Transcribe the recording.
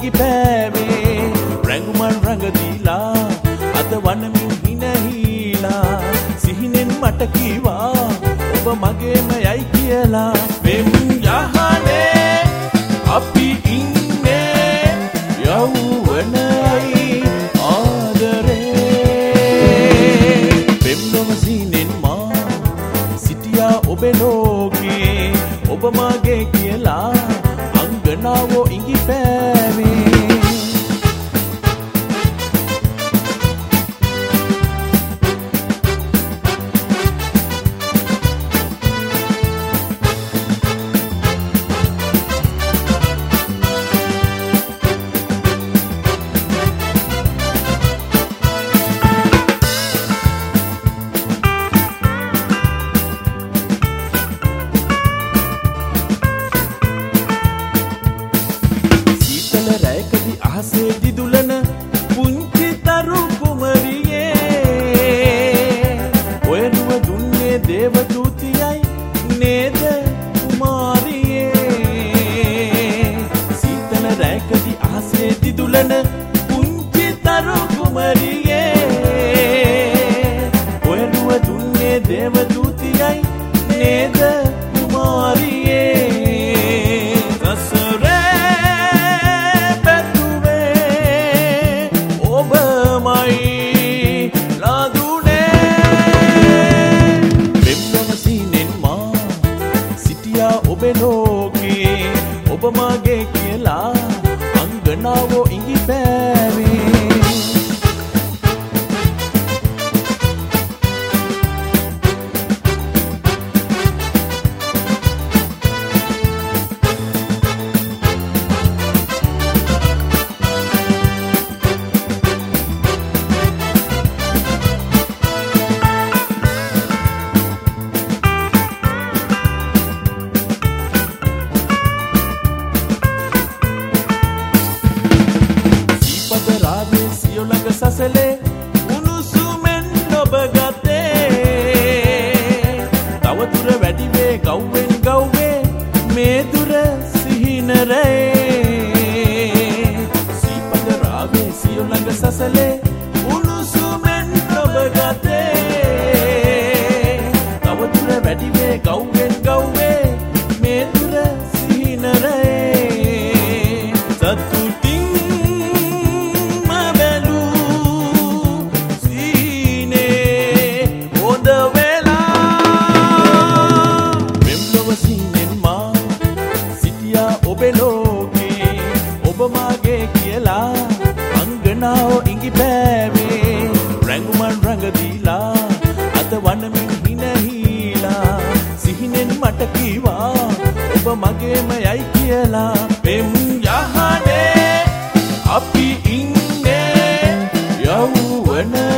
ඉඟි පෑවේ රැඟුමන් රඟ දීලා අද වනමින් හිනහිලා සිහිනෙන් මට කීවා ඔබ මගේම යයි කියලා පෙම් යහනේ අපි ඉන්නේ යෞවනයි ආදරේ පෙම් නොමසිනෙන් මා සිටියා ඔබේ ලෝකේ ඔබ මගේ කියලා අංගනාවෝ ඉඟි පෑවේ අහසේ දිදුලන පුංචි තරු කුමරියේ ඔයනුව දුන්නේ දේවදූතියයි නේද කුමාරියේ සීතල රැකදී අහසේ දිදුලන පුංචි තරු කුමරියේ ඔයනුව දුන්නේ දේවදූතියයි නේද කුමාරියේ ඔබේ ලෝකේ ඔබ මගේ කියලා අංගනාවෝ ඉඟි පෑවේ සියොලඟ සසලේ උණුසුමෙන් ඔබ ගතේ තව දුර වැඩි වේ ගව්වෙන් ගව්වේ මේ දුර සිහිනරේ සීපද රාවේ සියොලඟ සසලේ උණුසුමෙන් ඔබ ගතේ තව දුර වැඩි වේ ගව්වෙන් ගව්වේ මේ දුර සිහිනරේ සතුටින් ඔබේ ලෝකේ ඔබ මගේ කියලා අංගනාවෝ ඉඟි පෑවේ රැඟුමන් රඟ දීලා අද වනමින් හිනහිලා සිහිනෙන් මට කීවා ඔබ මගේම යයි කියලා පෙම් යහනේ අපි ඉන්නේ යෞවන